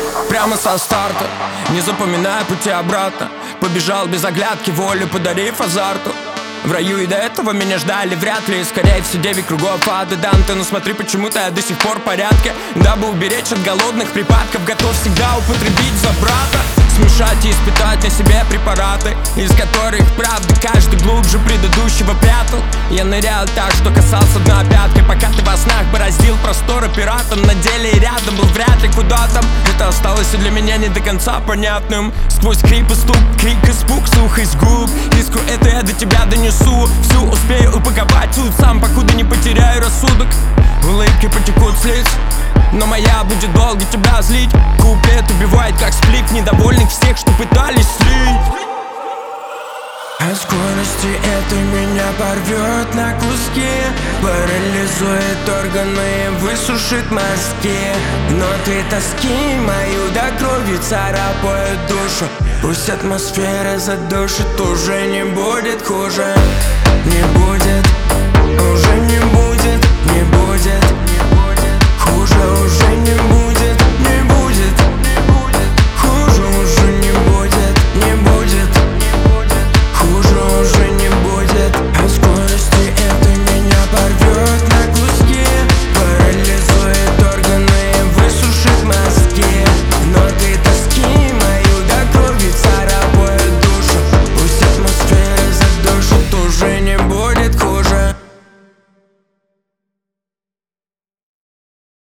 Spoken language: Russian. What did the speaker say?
Прямо со старта, не запоминая пути обратно, побежал без оглядки, волю подарив азарту. В раю и до этого меня ждали вряд ли. Скорее все 9 кругов ада Данте. Но смотри, почему-то я до сих пор в порядке. Дабы уберечь от голодных припадков, готов всегда употребить за брата. Смешать и испытать на себе препараты, из которых, правда, каждый глубже предыдущего прятал. Я нырял так, что касался дна пяткой, пока ты во снах бороздил просторы пиратом. На деле и рядом был вряд ли куда там. Это осталось и для меня не до конца понятным. Сквозь скрип и стук, крик, испуг, слух из губ. Искру эту я до тебя донесу. Всю успею упаковать тут сам, покуда не потеряю рассудок. Улыбки потекут с лиц, но моя будет долго тебя злить. Куплет убивает как сплит недовольных всех, что пытались слить. От скорости это меня порвет на куски, парализует органы, высушит мозги. Но ты тоски мою до крови царапает душу. Пусть атмосфера задушит, уже не будет хуже. Не будет, уже не будет.